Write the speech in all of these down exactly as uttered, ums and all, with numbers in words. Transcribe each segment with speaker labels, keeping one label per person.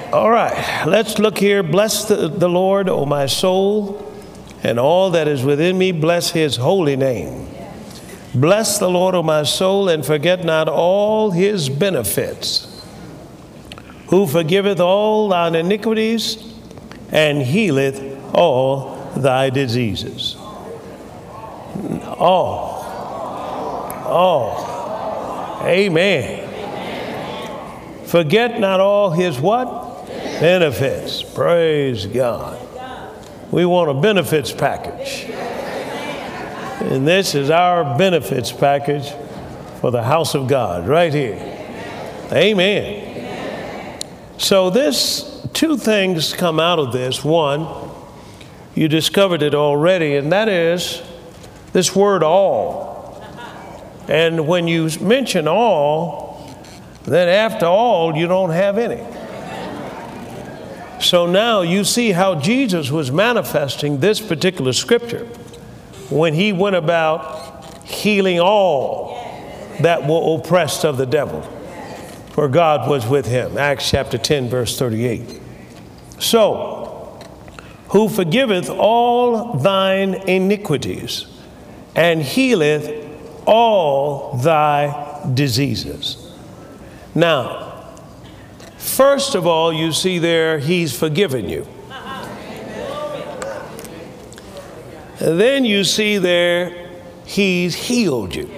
Speaker 1: All right, let's look here. Bless the, the Lord, O my soul, and all that is within me, bless his holy name. Bless the Lord, O my soul, and forget not all his benefits, who forgiveth all thine iniquities and healeth all thy diseases. All. All. Amen. Forget not all his what? Benefits. Praise God. We want a benefits package. And this is our benefits package for the house of God right here. Amen. So this, two things come out of this. One, you discovered it already, and that is this word all. And when you mention all, then after all, you don't have any. So now you see how Jesus was manifesting this particular scripture when he went about healing all that were oppressed of the devil, for God was with him. Acts chapter ten, verse thirty-eight. So, who forgiveth all thine iniquities and healeth all thy diseases. Now, first of all, you see there, he's forgiven you. And then you see there, he's healed you.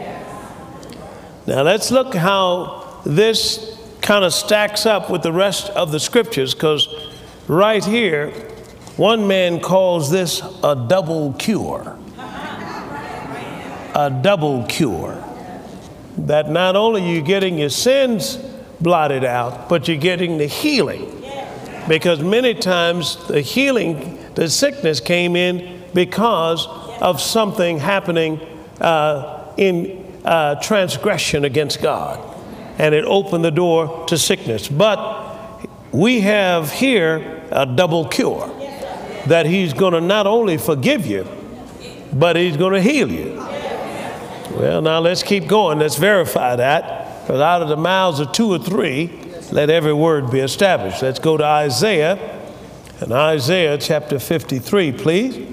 Speaker 1: Now let's look how this kind of stacks up with the rest of the scriptures, because right here, one man calls this a double cure. A double cure. That not only are you getting your sins blotted out, but you're getting the healing. Because many times the healing, the sickness came in because of something happening uh, in uh, transgression against God. And it opened the door to sickness. But we have here a double cure. That he's going to not only forgive you, but he's going to heal you. Well, now let's keep going. Let's verify that. Because out of the mouths of two or three, let every word be established. Let's go to Isaiah. And Isaiah chapter fifty-three, please.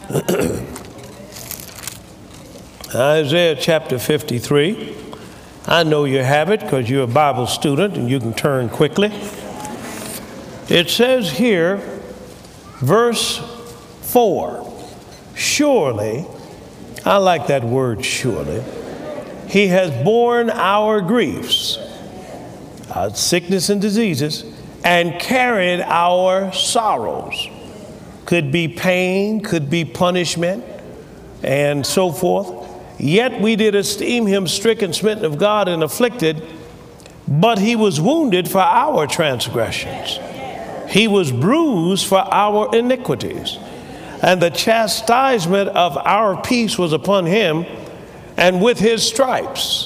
Speaker 1: Isaiah chapter fifty-three. I know you have it because you're a Bible student and you can turn quickly. It says here, verse four, surely, I like that word surely, he has borne our griefs, our sickness and diseases, and carried our sorrows. Could be pain, could be punishment, and so forth. Yet we did esteem him stricken, smitten of God, and afflicted, but he was wounded for our transgressions. He was bruised for our iniquities. And the chastisement of our peace was upon him, and with his stripes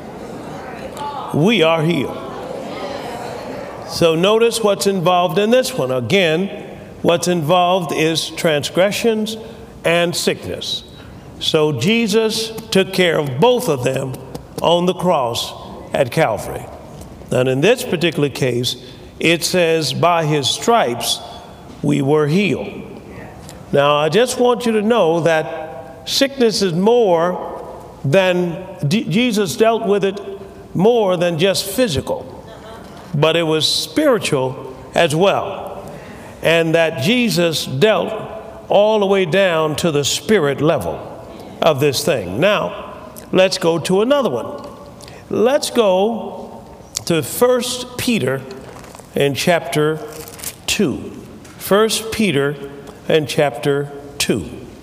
Speaker 1: we are healed. So notice what's involved in this one. Again, what's involved is transgressions and sickness. So Jesus took care of both of them on the cross at Calvary. And in this particular case, it says, by his stripes we were healed. Now, I just want you to know that sickness is more than, D- Jesus dealt with it more than just physical, but it was spiritual as well. And that Jesus dealt all the way down to the spirit level of this thing. Now, let's go to another one. Let's go to First Peter in chapter two. First Peter in chapter two.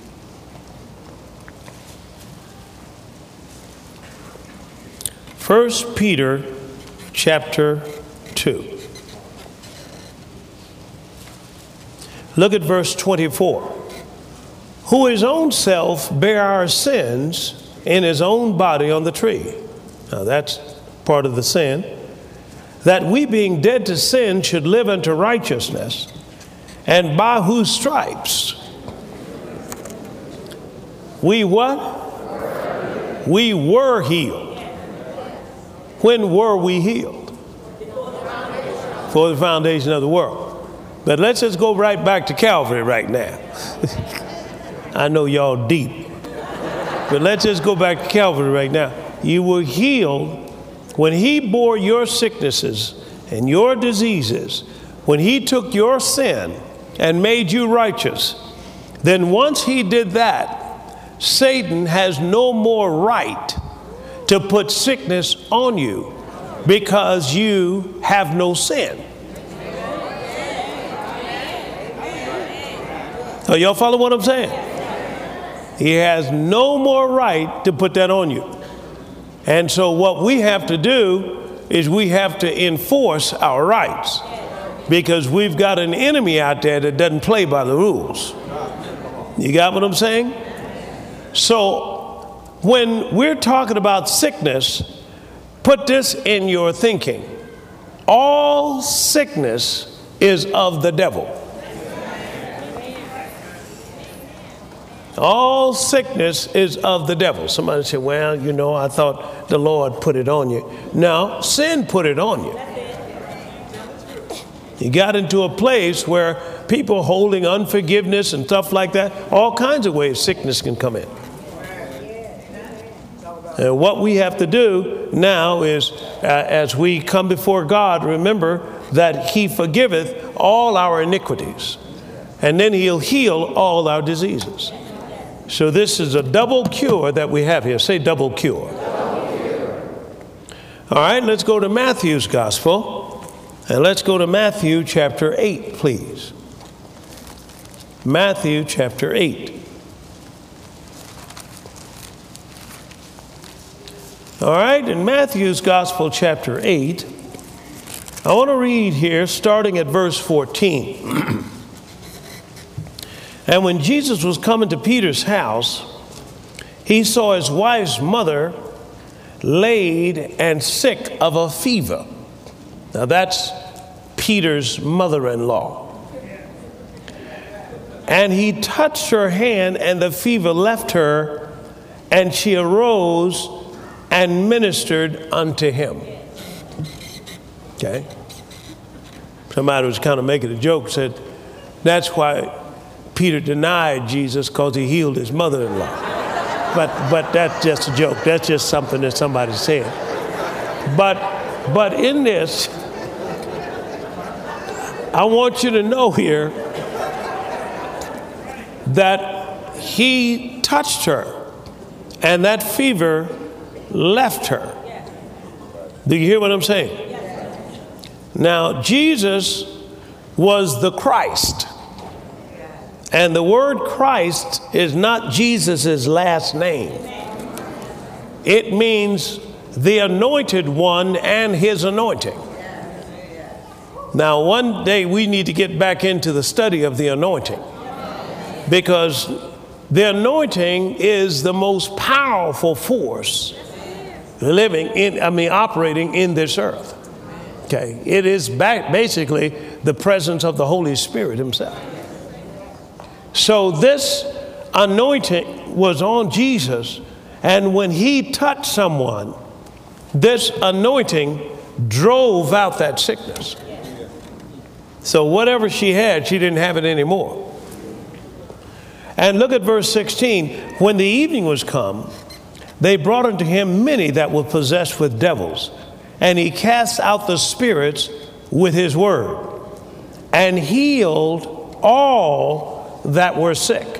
Speaker 1: First Peter chapter two. Look at verse twenty-four. Who his own self bare our sins in his own body on the tree. Now that's part of the sin. That we being dead to sin should live unto righteousness, and by whose stripes we what? We were healed. When were we healed? for the foundation of the world. But let's just go right back to Calvary right now. I know y'all deep. But let's just go back to Calvary right now. You were healed when he bore your sicknesses and your diseases, when he took your sin and made you righteous. Then once he did that, Satan has no more right to put sickness on you because you have no sin. So y'all follow what I'm saying? He has no more right to put that on you. And so what we have to do is we have to enforce our rights, because we've got an enemy out there that doesn't play by the rules. You got what I'm saying? So when we're talking about sickness, put this in your thinking. All sickness is of the devil. All sickness is of the devil. Somebody said, well, you know, I thought the Lord put it on you. No, sin put it on you. You got into a place where people holding unforgiveness and stuff like that, all kinds of ways sickness can come in. And what we have to do now is, uh, as we come before God, remember that he forgiveth all our iniquities, and then he'll heal all our diseases. So this is a double cure that we have here. Say double cure. Double cure. All right, let's go to Matthew's gospel. And let's go to Matthew chapter eight, please. Matthew chapter eight. All right, in Matthew's gospel chapter eight, I want to read here starting at verse fourteen. And when Jesus was coming to Peter's house, he saw his wife's mother laid and sick of a fever. Now that's Peter's mother-in-law. And he touched her hand, and the fever left her, and she arose and ministered unto him. Okay? Somebody was kind of making a joke, said, that's why Peter denied Jesus, because he healed his mother-in-law. But but that's just a joke. That's just something that somebody said. But but in this, I want you to know here that he touched her, and that fever left her. Do you hear what I'm saying? Now, Jesus was the Christ. And the word Christ is not Jesus's last name. It means the anointed one and his anointing. Now, one day we need to get back into the study of the anointing, because the anointing is the most powerful force living in, I mean, operating in this earth. Okay, it is back basically the presence of the Holy Spirit himself. So this anointing was on Jesus, and when he touched someone, this anointing drove out that sickness. So whatever she had, she didn't have it anymore. And look at verse sixteen. When the evening was come, they brought unto him many that were possessed with devils, and he cast out the spirits with his word, and healed all that were sick.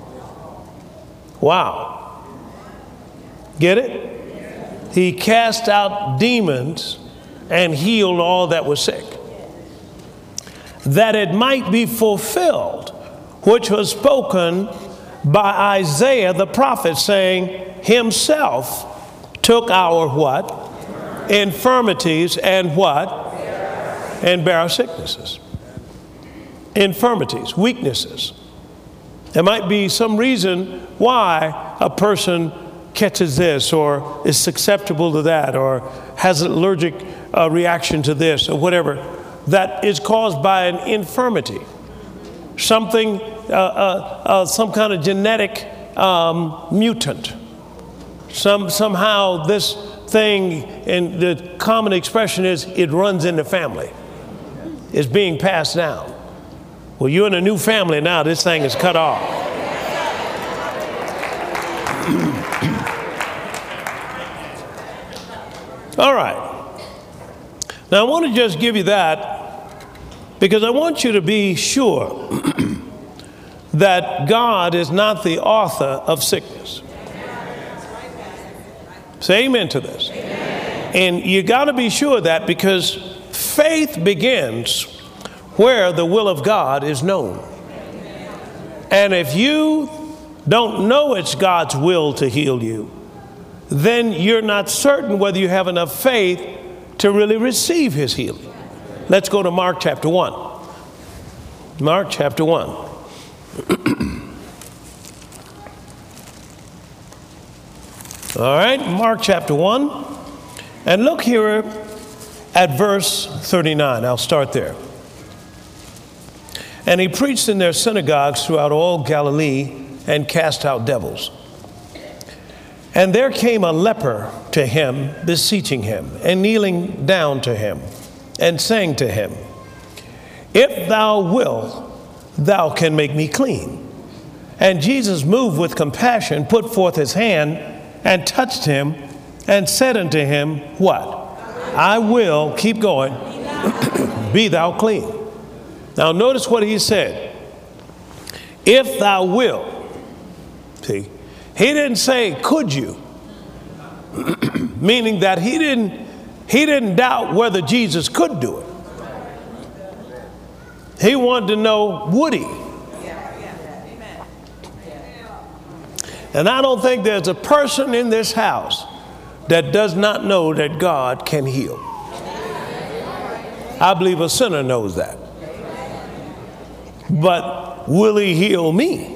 Speaker 1: Wow. Get it? He cast out demons and healed all that were sick, that it might be fulfilled, which was spoken by Isaiah the prophet, saying, himself took our what? Infirmities and what? And bare our sicknesses. Infirmities, weaknesses. There might be some reason why a person catches this, or is susceptible to that, or has an allergic uh, reaction to this, or whatever, that is caused by an infirmity. Something, uh, uh, uh, some kind of genetic um, mutant. Some, somehow this thing, and the common expression is, it runs in the family. is being passed down. Well, you're in a new family now. This thing is cut off. All right. Now, I want to just give you that because I want you to be sure that God is not the author of sickness. Say amen to this. And you got to be sure of that because faith begins where the will of God is known. And if you don't know it's God's will to heal you, then you're not certain whether you have enough faith to really receive his healing. Let's go to Mark chapter one. Mark chapter one. All right, Mark chapter one. And look here at verse thirty-nine. I'll start there. And he preached in their synagogues throughout all Galilee and cast out devils. And there came a leper to him, beseeching him, and kneeling down to him, and saying to him, If thou wilt, thou can make me clean. And Jesus, moved with compassion, put forth his hand and touched him, and said unto him, What? I will, keep going, be thou clean. Now notice what he said. If thou wilt. See, he didn't say, could you? Meaning that he didn't, he didn't doubt whether Jesus could do it. He wanted to know, would he? And I don't think there's a person in this house that does not know that God can heal. I believe a sinner knows that. But will he heal me?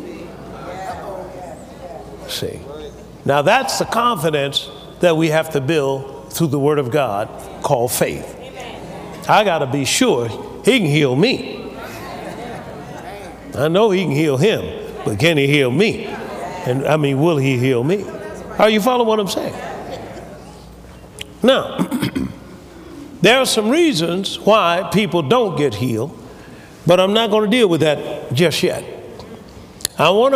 Speaker 1: See, now that's the confidence that we have to build through the Word of God called faith. I got to be sure he can heal me. I know he can heal him, but can he heal me? And I mean, will he heal me? Are you following what I'm saying? Now, there are some reasons why people don't get healed, but I'm not going to deal with that just yet. I want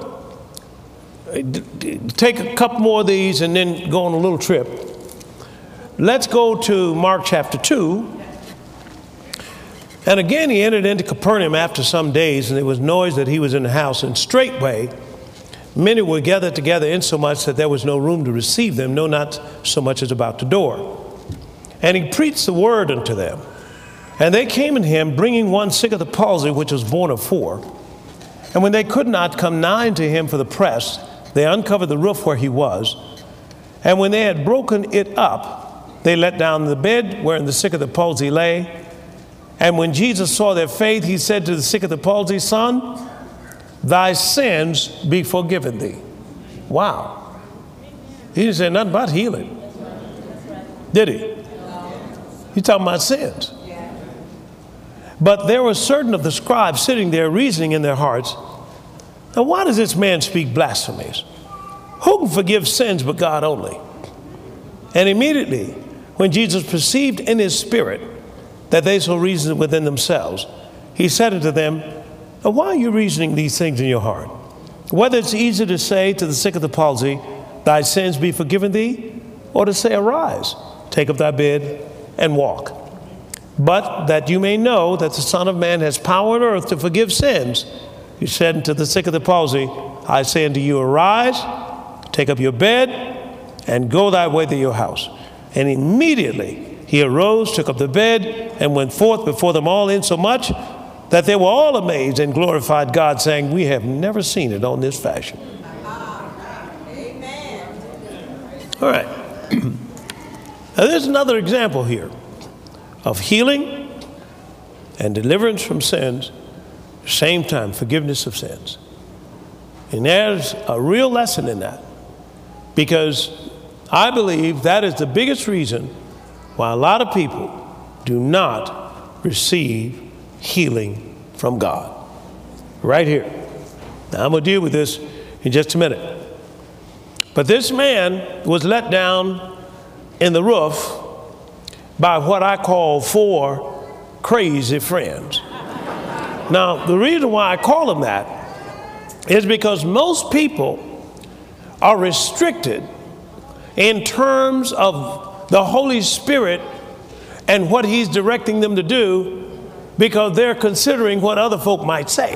Speaker 1: to take a couple more of these and then go on a little trip. Let's go to Mark chapter two. And again, he entered into Capernaum after some days, and there was noise that he was in the house, and straightway many were gathered together, insomuch that there was no room to receive them, no, not so much as about the door. And he preached the word unto them. And they came unto him, bringing one sick of the palsy, which was borne of four. And when they could not come nigh unto him for the press, they uncovered the roof where he was. And when they had broken it up, they let down the bed wherein the sick of the palsy lay. And when Jesus saw their faith, he said to the sick of the palsy, Son, thy sins be forgiven thee. Wow. He didn't say nothing about healing. Did he? He's talking about sins. But there were certain of the scribes sitting there reasoning in their hearts, now why does this man speak blasphemies? Who can forgive sins but God only? And immediately, when Jesus perceived in his spirit that they so reasoned within themselves, he said unto them, now why are you reasoning these things in your heart? Whether it's easy to say to the sick of the palsy, thy sins be forgiven thee, or to say, arise, take up thy bed, and walk. But that you may know that the Son of Man has power on earth to forgive sins, he said unto the sick of the palsy, I say unto you, arise, take up your bed, and go thy way to your house. And immediately he arose, took up the bed, and went forth before them all, insomuch that they were all amazed and glorified God, saying, we have never seen it on this fashion. Amen. All right. Now there's another example here of healing and deliverance from sins, at the same time, forgiveness of sins. And there's a real lesson in that, because I believe that is the biggest reason why a lot of people do not receive healing from God. Right here. Now I'm going to deal with this in just a minute. But this man was let down in the roof by what I call four crazy friends. Now, the reason why I call them that is because most people are restricted in terms of the Holy Spirit and what he's directing them to do because they're considering what other folk might say.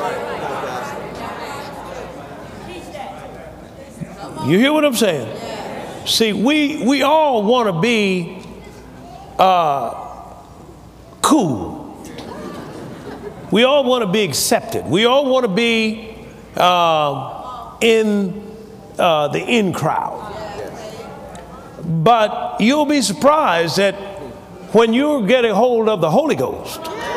Speaker 1: You hear what I'm saying? See, we, we all want to be uh, cool. We all want to be accepted. We all want to be uh, in uh, the in crowd. But you'll be surprised that when you get a hold of the Holy Ghost,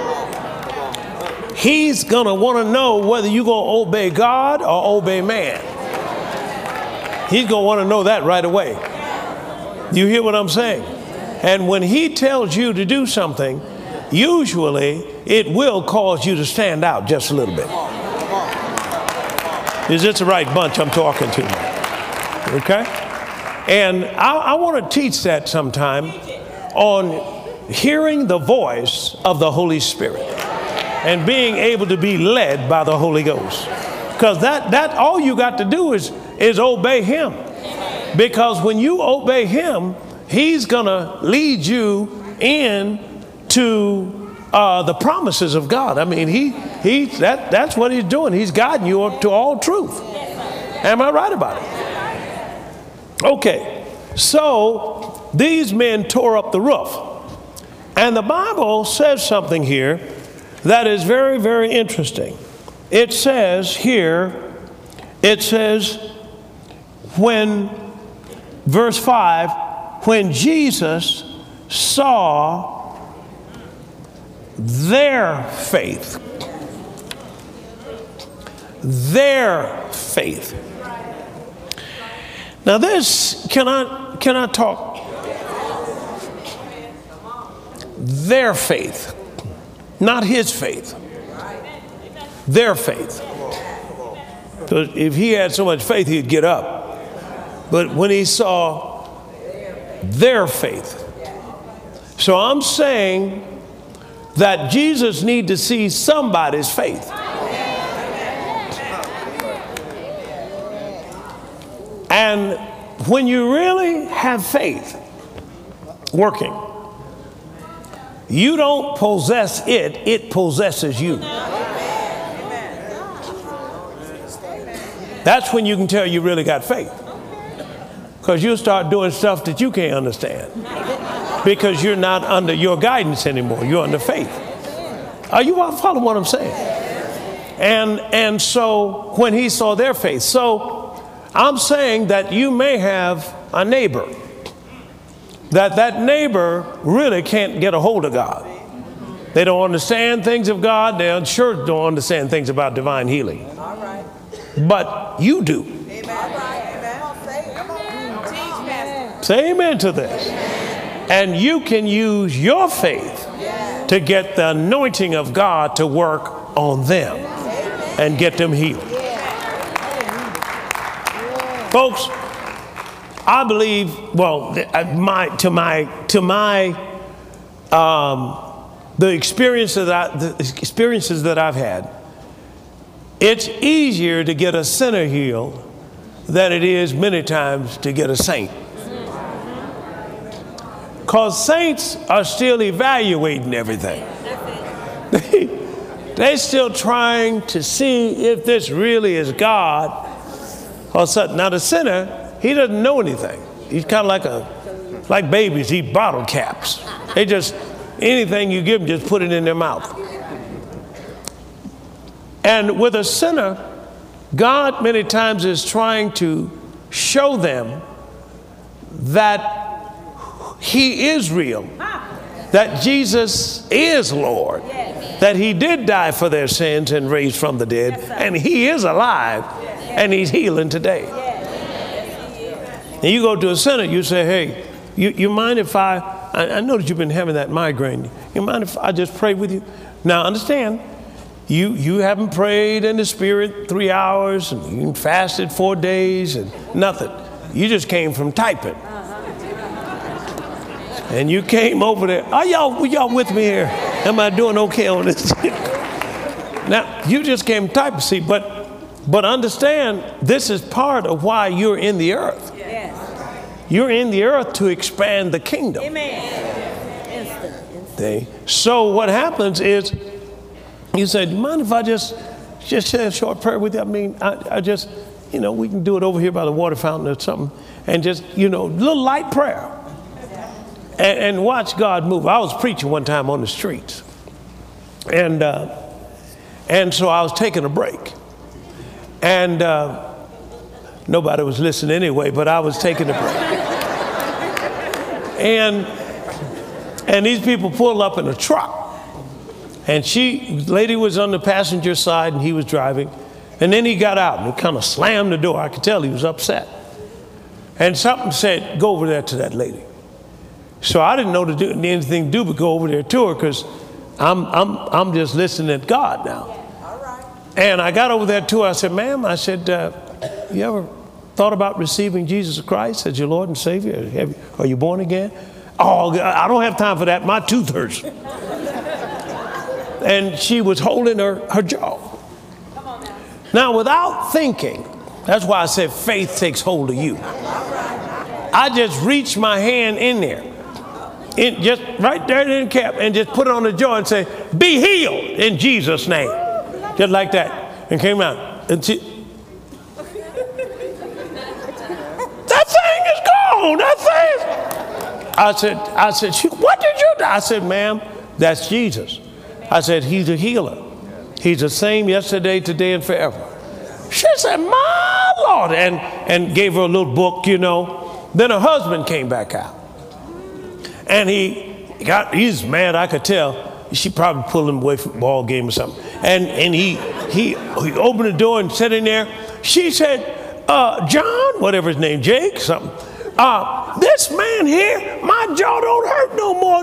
Speaker 1: he's going to want to know whether you're going to obey God or obey man. He's going to want to know that right away. You hear what I'm saying? And when he tells you to do something, usually it will cause you to stand out just a little bit. Is this the right bunch I'm talking to? Okay? And I, I want to teach that sometime on hearing the voice of the Holy Spirit and being able to be led by the Holy Ghost. Because that, that all you got to do is, is obey him. Because when you obey him, he's going to lead you in to uh, the promises of God. I mean, he, he, that, that's what he's doing. He's guiding you to all truth. Am I right about it? Okay, so these men tore up the roof. And the Bible says something here that is very, very interesting. It says here, it says, when, verse five, when Jesus saw their faith, their faith. Now this, can I, can I talk? Their faith, not his faith. Their faith. Because if he had so much faith, he'd get up. But when he saw their faith. So I'm saying that Jesus needs to see somebody's faith. And when you really have faith working, you don't possess it, it possesses you. That's when you can tell you really got faith. Because you'll start doing stuff that you can't understand. Because you're not under your guidance anymore. You're under faith. Are you following what I'm saying? And, and so when he saw their faith. So I'm saying that you may have a neighbor. That that neighbor really can't get a hold of God. They don't understand things of God. They sure don't understand things about divine healing. All right. But you do. Amen. Amen. Say amen to this. And you can use your faith to get the anointing of God to work on them and get them healed. Folks, I believe, well, my, to my, to my, um, the experiences that I, the experiences that I've had, it's easier to get a sinner healed than it is many times to get a saint. Because saints are still evaluating everything. They, they're still trying to see if this really is God or something. Now the sinner, he doesn't know anything. He's kind of like a, like babies eat bottle caps. They just, anything you give them, just put it in their mouth. And with a sinner, God many times is trying to show them that he is real, that Jesus is Lord, that he did die for their sins and raised from the dead, and he is alive, and he's healing today. And you go to a sinner, you say, hey, you, you mind if I, I, I know that you've been having that migraine. You mind if I just pray with you? Now understand, you, you haven't prayed in the Spirit three hours, and you fasted four days and nothing. You just came from typing. And you came over there. Are y'all, y'all with me here? Am I doing okay on this? Now, you just came type, see, but, but understand, this is part of why you're in the earth. Yes. You're in the earth to expand the kingdom. Amen. Instant, instant. So what happens is, you say, do you mind if I just, just say a short prayer with you? I mean, I, I just, you know, we can do it over here by the water fountain or something, and just, you know, a little light prayer. And, and watch God move. I was preaching one time on the streets. And uh, and so I was taking a break. And uh, nobody was listening anyway, but I was taking a break. and, and these people pulled up in a truck. And she, the lady was on the passenger side and he was driving. And then he got out and he kind of slammed the door. I could tell he was upset. And something said, go over there to that lady. So I didn't know to do anything to do but go over there to her, because I'm, I'm, I'm just listening to God now. All right. And I got over there to her. I said, ma'am, I said, uh, you ever thought about receiving Jesus Christ as your Lord and Savior? Have you, are you born again? Oh, I don't have time for that. My tooth hurts. And she was holding her, her jaw. Come on now. Now, without thinking, that's why I said faith takes hold of you. I just reached my hand in there. In just right there in the cap, and just put it on the jaw and say, be healed in Jesus' name. Just like that. And came out. And she, that thing is gone. That thing. I said, I said, she, what did you do? I said, ma'am, that's Jesus. I said, he's a healer. He's the same yesterday, today, and forever. She said, my Lord. And, and gave her a little book, you know. Then her husband came back out. And he got, he's mad, I could tell. She probably pulled him away from the ball game or something. And, and he, he, he opened the door and sat in there. She said, uh, John, whatever his name, Jake, something. Uh, this man here, my jaw don't hurt no more.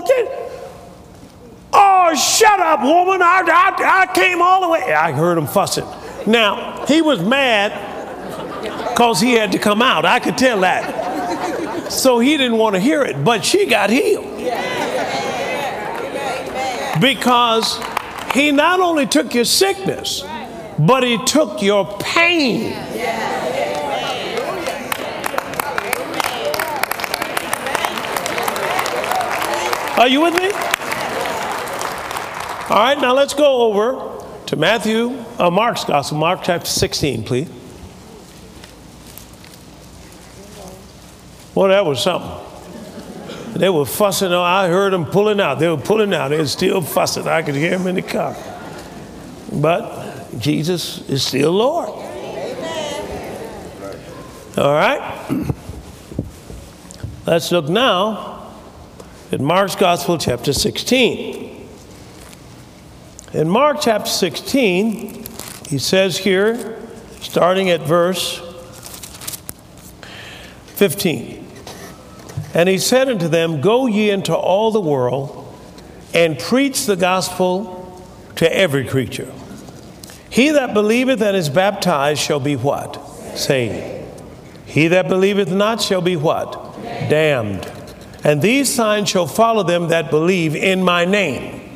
Speaker 1: Oh, shut up, woman. I, I, I came all the way. I heard him fussing. Now, he was mad because he had to come out. I could tell that. So he didn't want to hear it, but she got healed. Because he not only took your sickness, but he took your pain. Are you with me? All right, now let's go over to Matthew, uh, Mark's Gospel, Mark chapter sixteen, please. Well, that was something. They were fussing. I heard them pulling out. They were pulling out. They were still fussing. I could hear them in the car. But Jesus is still Lord. All right. Let's look now at Mark's Gospel, chapter sixteen. In Mark chapter sixteen, he says here, starting at verse fifteen. And he said unto them, go ye into all the world and preach the gospel to every creature. He that believeth and is baptized shall be what? Saved. He that believeth not shall be what? Damned. And these signs shall follow them that believe in my name.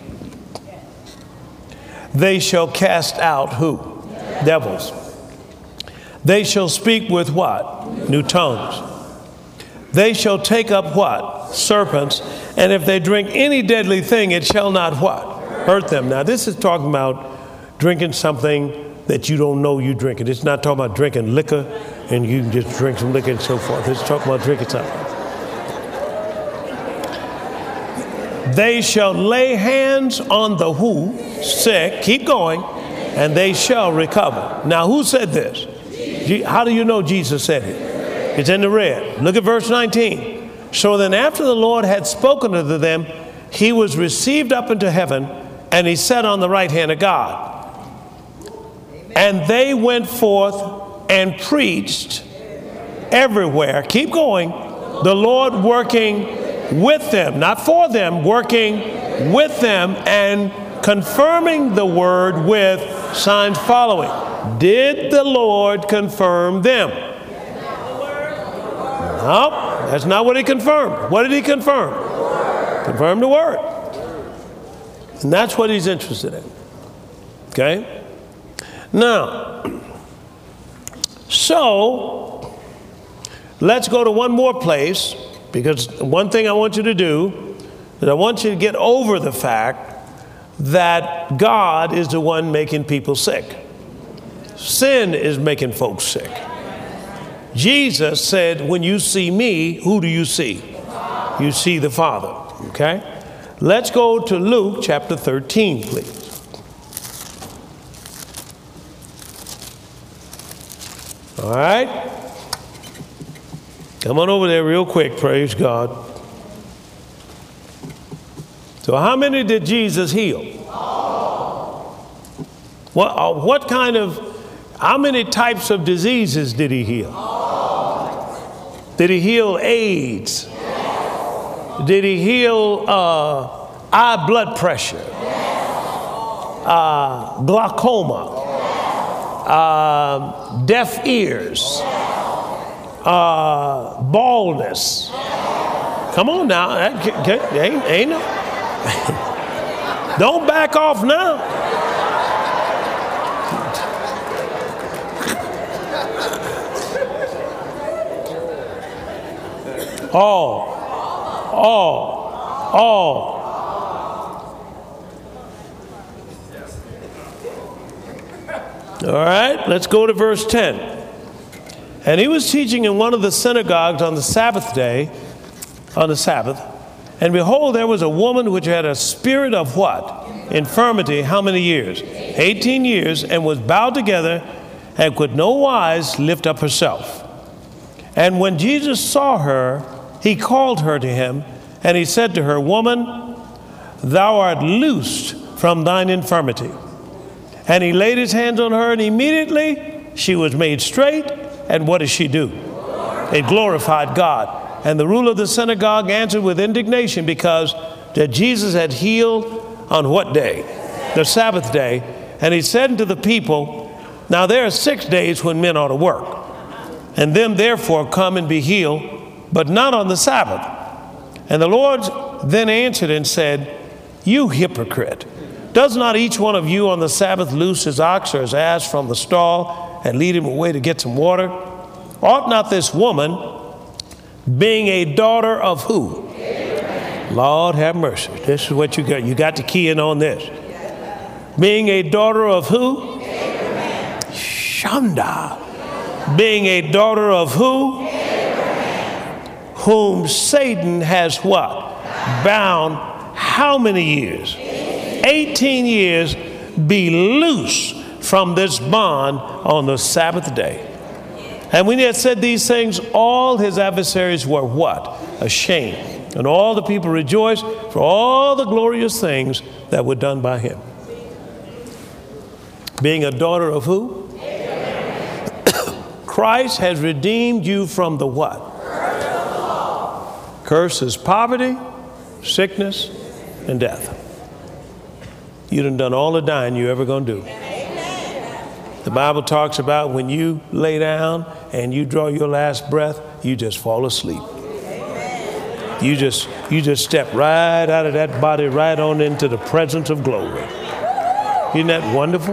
Speaker 1: They shall cast out who? Devils. They shall speak with what? New tongues. They shall take up what? Serpents. And if they drink any deadly thing, it shall not what? Hurt them. Now, this is talking about drinking something that you don't know you drinking. It's not talking about drinking liquor and you can just drink some liquor and so forth. It's talking about drinking something. They shall lay hands on the who? Sick. Keep going. And they shall recover. Now, who said this? How do you know Jesus said it? It's in the red. Look at verse nineteen. So then after the Lord had spoken unto them, he was received up into heaven, and he sat on the right hand of God. And they went forth and preached everywhere. Keep going. The Lord working with them, not for them, working with them and confirming the word with signs following. Did the Lord confirm them? No, that's not what he confirmed. What did he confirm? Confirm the word. And that's what he's interested in. Okay? Now, so let's go to one more place, because one thing I want you to do is I want you to get over the fact that God is the one making people sick. Sin is making folks sick. Jesus said, when you see me, who do you see? You see the Father. Okay? Let's go to Luke chapter thirteen, please. All right? Come on over there real quick, praise God. So how many did Jesus heal? What, uh, what kind of, how many types of diseases did he heal? Did he heal AIDS? Did he heal uh, high blood pressure? Uh, glaucoma? Uh, deaf ears? Uh, baldness? Come on now, that, that, ain't, ain't no. Don't back off now. All, all, all. All right, let's go to verse ten. And he was teaching in one of the synagogues on the Sabbath day, on the Sabbath. And behold, there was a woman which had a spirit of what? Infirmity. How many years? eighteen years, and was bowed together and could no wise lift up herself. And when Jesus saw her, he called her to him, and he said to her, Woman, thou art loosed from thine infirmity. And he laid his hands on her, and immediately she was made straight. And what did she do? It glorified God. And the ruler of the synagogue answered with indignation, because that Jesus had healed on what day? The Sabbath day. And he said unto the people, Now there are six days when men ought to work, and them therefore come and be healed, but not on the Sabbath. And the Lord then answered and said, You hypocrite, does not each one of you on the Sabbath loose his ox or his ass from the stall and lead him away to get some water? Ought not this woman, being a daughter of who? Abraham. Lord have mercy. This is what you got. You got to key in on this. Being a daughter of who? Abraham. Shanda. Being a daughter of who? Abraham. Whom Satan has what? Bound how many years? eighteen years. Be loose from this bond on the Sabbath day. And when he had said these things, all his adversaries were what? Ashamed. And all the people rejoiced for all the glorious things that were done by him. Being a daughter of who? Christ has redeemed you from the what? Curse is poverty, sickness, and death. You done done all the dying you ever gonna do. The Bible talks about when you lay down and you draw your last breath, you just fall asleep. You just you just step right out of that body, right on into the presence of glory. Isn't that wonderful?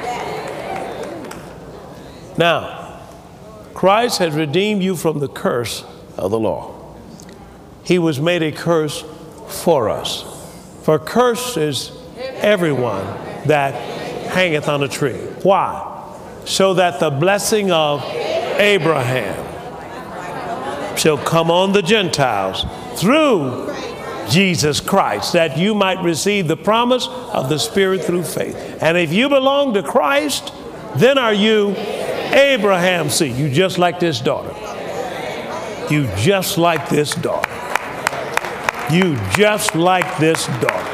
Speaker 1: Now, Christ has redeemed you from the curse of the law. He was made a curse for us. For cursed is everyone that hangeth on a tree. Why? So that the blessing of Abraham shall come on the Gentiles through Jesus Christ, that you might receive the promise of the Spirit through faith. And if you belong to Christ, then are you Abraham's seed. You just like this daughter. You just like this daughter. You just like this daughter.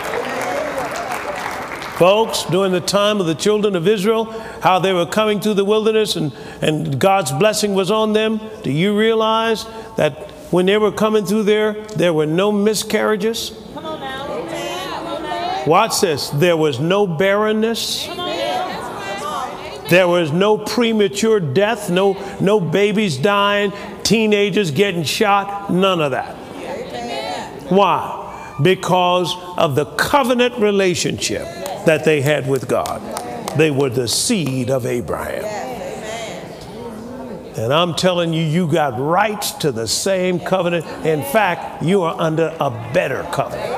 Speaker 1: Folks, during the time of the children of Israel, how they were coming through the wilderness and, and God's blessing was on them, do you realize that when they were coming through there, there were no miscarriages? Come on now. Come on now. Watch this. There was no barrenness. Come on. There was no premature death, no, no babies dying, teenagers getting shot, none of that. Why? because of the covenant relationship that they had with God. They were the seed of Abraham. And I'm telling you, you got rights to the same covenant. In fact, you are under a better covenant.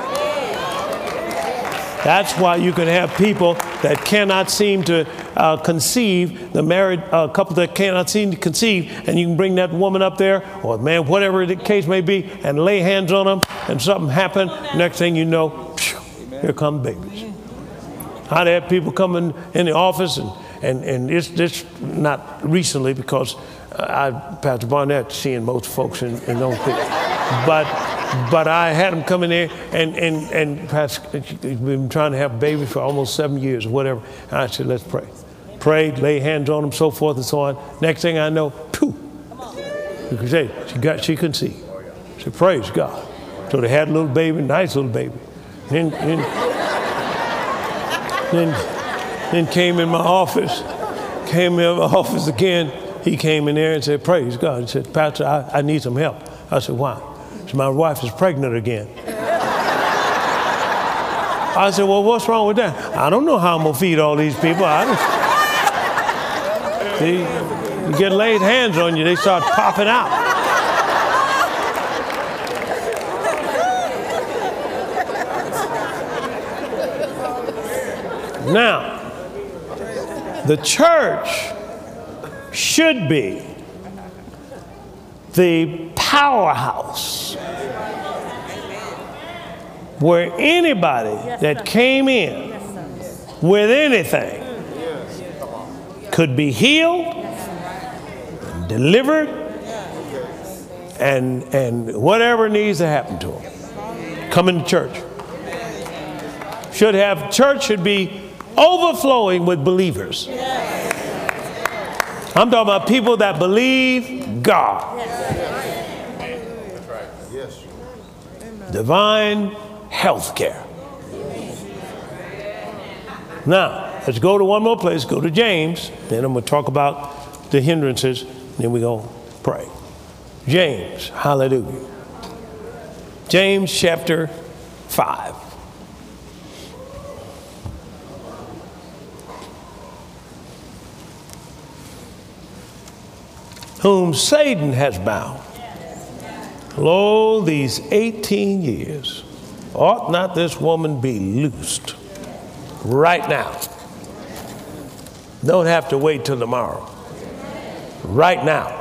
Speaker 1: That's why you can have people that cannot seem to uh, conceive, the married uh, couple that cannot seem to conceive, and you can bring that woman up there, or man, whatever the case may be, and lay hands on them, and something happen. Next thing you know, here come babies. I'd have people coming in the office, and and and it's this not recently because I, Pastor Barnett, seeing most folks in, in those people, but. But I had them come in there, and, and, and Pastor, we've been trying to have babies for almost seven years or whatever. And I said, let's pray. Prayed, lay hands on them, so forth and so on. Next thing I know, poof. You could say, she, got, she couldn't see. I said, praise God. So they had a little baby, nice little baby. Then, then, then, then came in my office, came in my office again. He came in there and said, praise God. He said, Pastor, I, I need some help. I said, why? My wife is pregnant again. I said, well, what's wrong with that? I don't know how I'm going to feed all these people. I just, see, you get laid hands on you, they start popping out. Now, the church should be the powerhouse where anybody that came in with anything could be healed, delivered, and, and whatever needs to happen to them. Come into church. Should have, church should be overflowing with believers. I'm talking about people that believe God. Divine health care. Now, let's go to one more place. Go to James. Then I'm going to talk about the hindrances. Then we're going to pray. James. Hallelujah. James chapter five. Whom Satan has bound. Lo, these eighteen years, ought not this woman be loosed right now? Don't have to wait till tomorrow. Right now.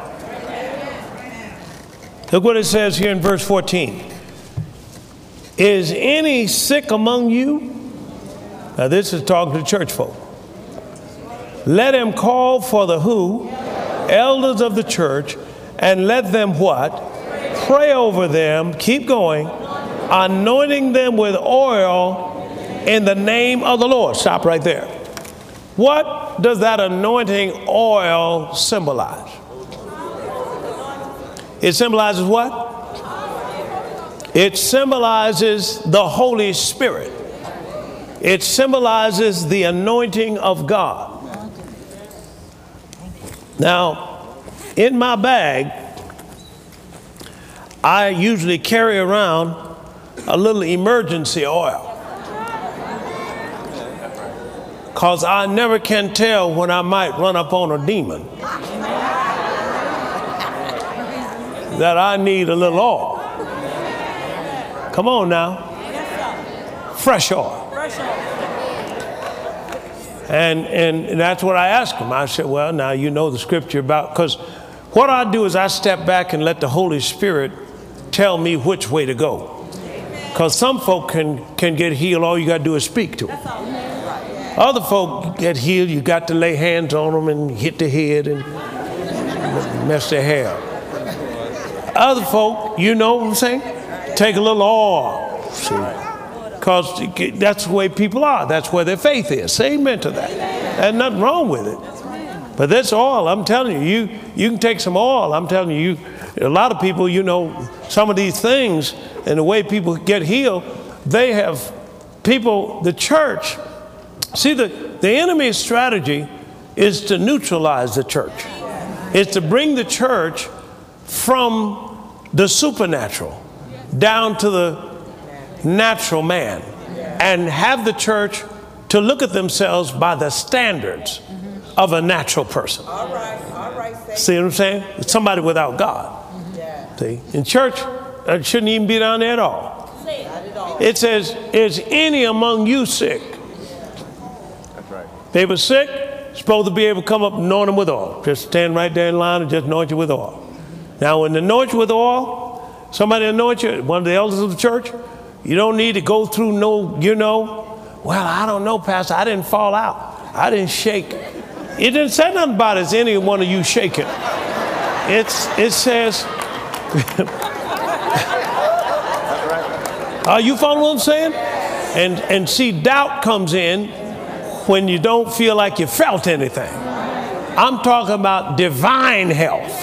Speaker 1: Look what it says here in verse fourteen. Is any sick among you? Now this is talking to church folk. Let him call for the who? Elders of the church, and let them what? Pray over them, keep going, anointing them with oil in the name of the Lord. Stop right there. What does that anointing oil symbolize? It symbolizes what? It symbolizes the Holy Spirit. It symbolizes the anointing of God. Now, in my bag, I usually carry around a little emergency oil, because I never can tell when I might run up on a demon that I need a little oil. Come on now. Fresh oil. And, and that's what I asked him. I said, well, now you know the scripture about, because what I do is I step back and let the Holy Spirit tell me which way to go. Because some folk can, can get healed, all you got to do is speak to them. Other folk get healed, you got to lay hands on them and hit the head and mess their hair up. Other folk, you know what I'm saying? Take a little oil, see? Because that's the way people are. That's where their faith is. Say amen to that. There's nothing wrong with it. But this oil, I'm telling you, you, you can take some oil. I'm telling you, you, a lot of people, you know, some of these things and the way people get healed, they have people, the church. See, the, the enemy's strategy is to neutralize the church. It's to bring the church from the supernatural down to the natural man and have the church to look at themselves by the standards of a natural person.
Speaker 2: All right, all right.
Speaker 1: See what I'm saying? It's somebody without God.
Speaker 2: Yeah.
Speaker 1: See, in church, it shouldn't even be down there at all.
Speaker 2: Not at all.
Speaker 1: It says, is any among you sick?
Speaker 3: That's right.
Speaker 1: They were sick, supposed to be able to come up and anoint them with oil. Just stand right there in line and just anoint you with oil. Now, when they anoint you with oil, somebody anoint you, one of the elders of the church, you don't need to go through no, you know, well, I don't know, Pastor, I didn't fall out. I didn't shake. It didn't say nothing about it as any one of you shaking. It's, it says, are you following what I'm saying? And, and see, doubt comes in when you don't feel like you felt anything. I'm talking about divine health,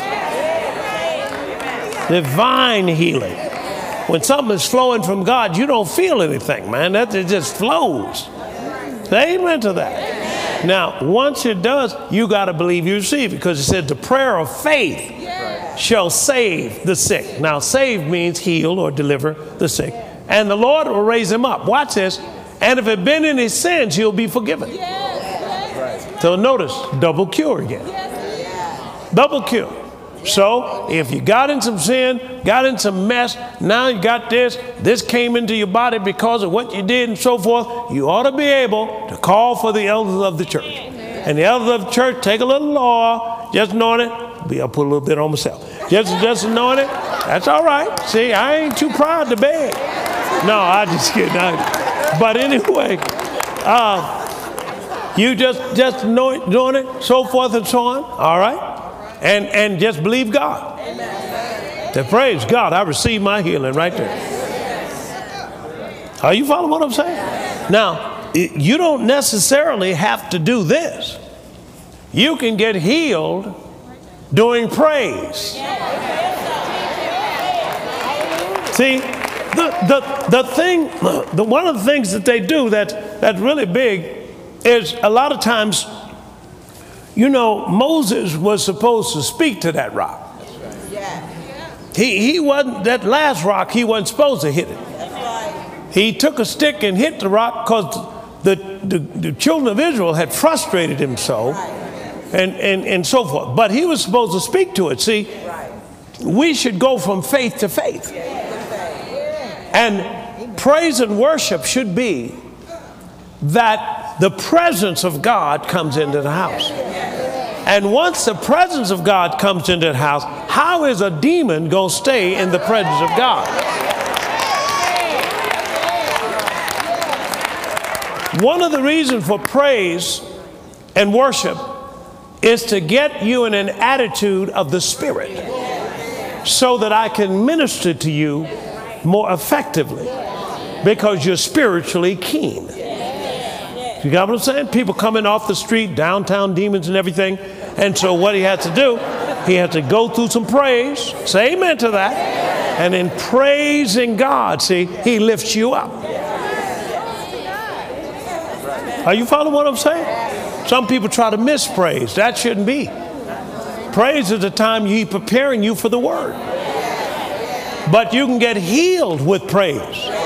Speaker 1: divine healing. When something is flowing from God, you don't feel anything, man. That it just flows. Say amen to that. Now, once it does, you got to believe you receive it, because it said the prayer of faith shall save the sick. Now, save means heal or deliver the sick. And the Lord will raise him up. Watch this. And if it been in his sins, he'll be forgiven. So notice, double cure again. Double cure. So if you got in some sin, got in some mess, now you got this, this came into your body because of what you did and so forth, you ought to be able to call for the elders of the church. And the elders of the church take a little oil, just anoint it. I'll put a little bit on myself. Just, just anoint it. That's all right. See, I ain't too proud to beg. No, I just kidding. I, but anyway, uh, you just, just anoint, anoint it, so forth and so on. All right. And, and just believe God. Amen. To praise God, I received my healing right there. Are you following what I'm saying? Now, you don't necessarily have to do this. You can get healed doing praise. See, the, the, the thing, the, one of the things that they do that, that's really big is a lot of times, you know, Moses was supposed to speak to that rock. He, he wasn't, that last rock, he wasn't supposed to hit it. He took a stick and hit the rock because the, the, the children of Israel had frustrated him so, and, and, and so forth. But he was supposed to speak to it. See, we should go from faith to faith. And praise and worship should be that the presence of God comes into the house. And once the presence of God comes into the house, how is a demon going to stay in the presence of God? One of the reasons for praise and worship is to get you in an attitude of the Spirit so that I can minister to you more effectively because you're spiritually keen. You got what I'm saying? People coming off the street, downtown demons and everything. And so what he had to do, he had to go through some praise. Say amen to that. And in praising God, see, he lifts you up. Are you following what I'm saying? Some people try to mispraise. That shouldn't be. Praise is the time he's preparing you for the word. But you can get healed with praise.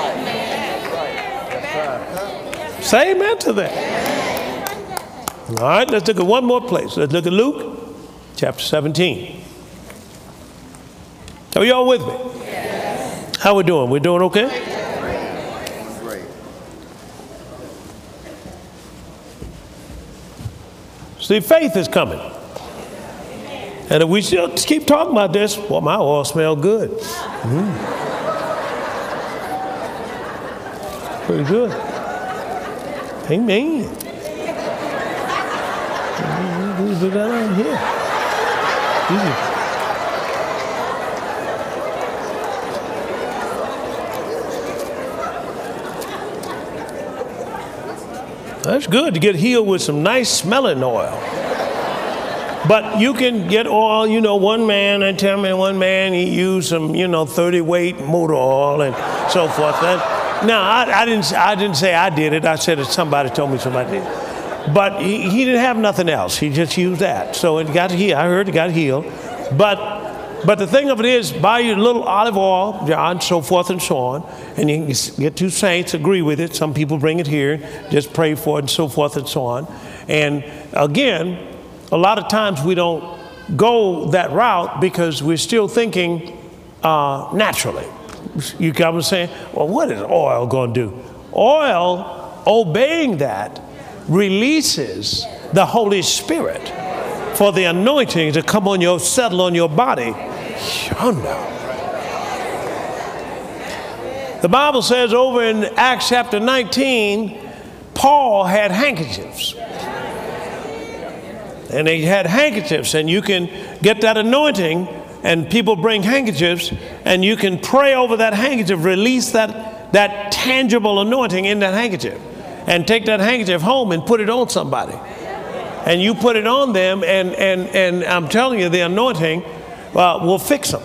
Speaker 1: Say amen to that. All right, let's look at one more place. Let's look at Luke chapter seventeen. Are y'all with me? Yes. How we doing? We doing okay?
Speaker 3: Great.
Speaker 1: See, faith is coming. And if we still keep talking about this, well, my oil smells good. Mm. Pretty good. Amen. We do that on here. Easy. That's good to get healed with some nice smelling oil. But you can get oil, you know, one man, I tell me one man, he used some, you know, thirty weight motor oil and so forth. That, now, I, I, didn't, I didn't say I did it. I said that somebody told me somebody did. But he, he didn't have nothing else. He just used that. So it got healed. I heard it got healed. But But the thing of it is, buy your little olive oil, John, so forth and so on, and you can get two saints, agree with it. Some people bring it here, just pray for it and so forth and so on. And again, a lot of times we don't go that route because we're still thinking uh, naturally. You got what I'm saying? Well, what is oil going to do? Oil, obeying that, releases the Holy Spirit for the anointing to come on your, settle on your body. The Bible says over in Acts chapter nineteen, Paul had handkerchiefs. And he had handkerchiefs, and you can get that anointing, and people bring handkerchiefs, and you can pray over that handkerchief, release that, that tangible anointing in that handkerchief, and take that handkerchief home and put it on somebody. And you put it on them, and, and, and I'm telling you, the anointing uh, will fix them.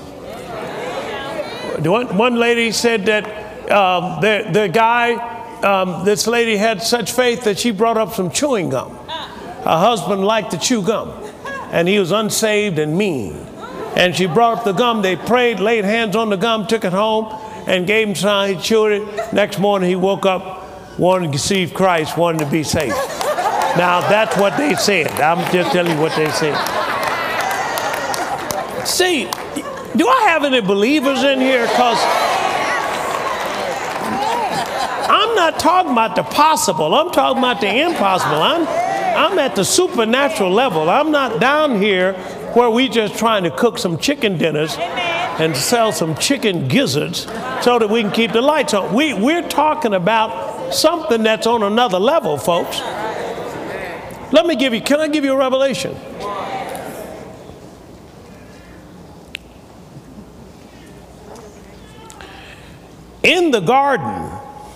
Speaker 1: One, one lady said that um, the, the guy, um, this lady had such faith that she brought up some chewing gum. Her husband liked to chew gum, and he was unsaved and mean. And she brought up the gum. They prayed, laid hands on the gum, took it home, and gave him some. He chewed it. Next morning, he woke up, wanted to receive Christ, wanted to be saved. Now, that's what they said. I'm just telling you what they said. See, do I have any believers in here? Because I'm not talking about the possible. I'm talking about the impossible. I'm, I'm at the supernatural level. I'm not down here where we just trying to cook some chicken dinners and sell some chicken gizzards so that we can keep the lights on. We, we're talking about something that's on another level, folks. Let me give you, can I give you a revelation? In the garden,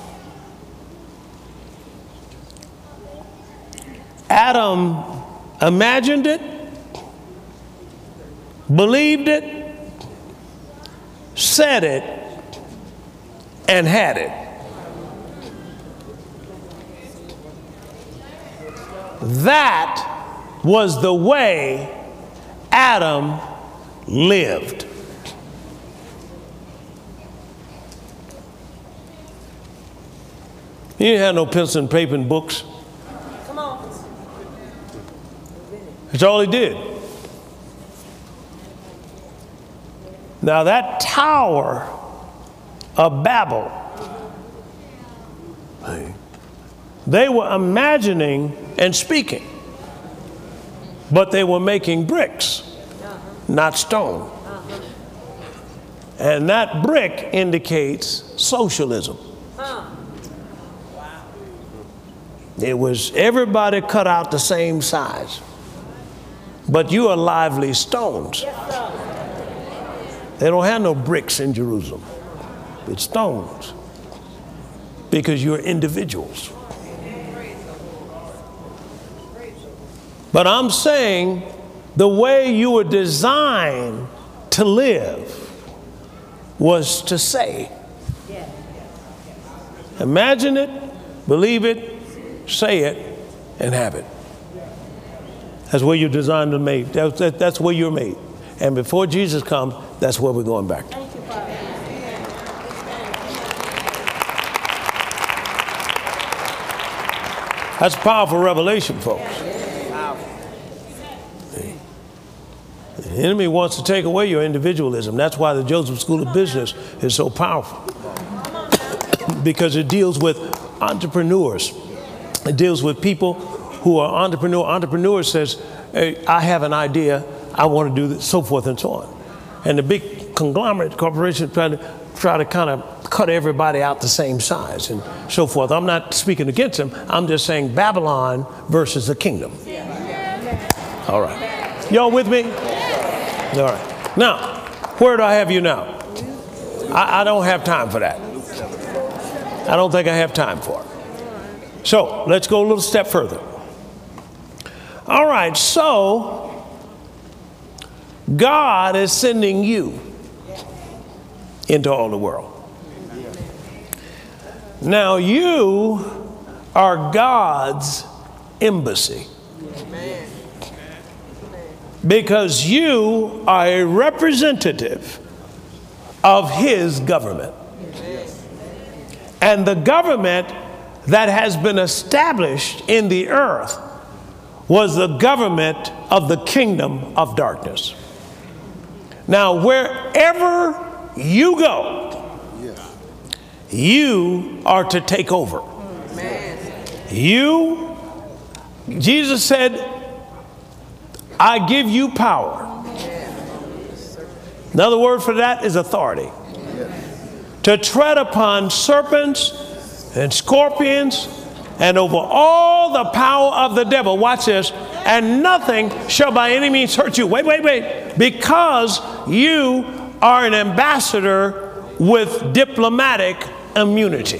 Speaker 1: Adam imagined it, believed it, said it, and had it. That was the way Adam lived. He didn't have no pencil and paper and books.
Speaker 2: Come on.
Speaker 1: That's all he did. Now that Tower of Babel, they were imagining and speaking, but they were making bricks, not stone. And that brick indicates socialism. It was everybody cut out the same size, but you are lively stones. They don't have no bricks in Jerusalem. It's stones because you're individuals. But I'm saying the way you were designed to live was to say. Imagine it, believe it, say it, and have it. That's where you're designed to be made. That's, that, that's where you're made. And before Jesus comes, that's where we're going back to. That's a powerful revelation, folks. The enemy wants to take away your individualism. That's why the Joseph School of Business is so powerful. Because it deals with entrepreneurs. It deals with people who are entrepreneur. Entrepreneur says, hey, I have an idea, I want to do this, so forth and so on. And the big conglomerate corporations try to try to kind of cut everybody out the same size and so forth. I'm not speaking against them. I'm just saying Babylon versus the kingdom. All right. Y'all with me? All right. Now, where do I have you now? I, I don't have time for that. I don't think I have time for it. So let's go a little step further. All right, so God is sending you into all the world. Now you are God's embassy. because you are a representative of his government. And the government that has been established in the earth was the government of the kingdom of darkness. Now, wherever you go, you are to take over. You, Jesus said, I give you power. Another word for that is authority. To tread upon serpents and scorpions and over all the power of the devil. Watch this. And nothing shall by any means hurt you. Wait, wait, wait. Because you are an ambassador with diplomatic immunity.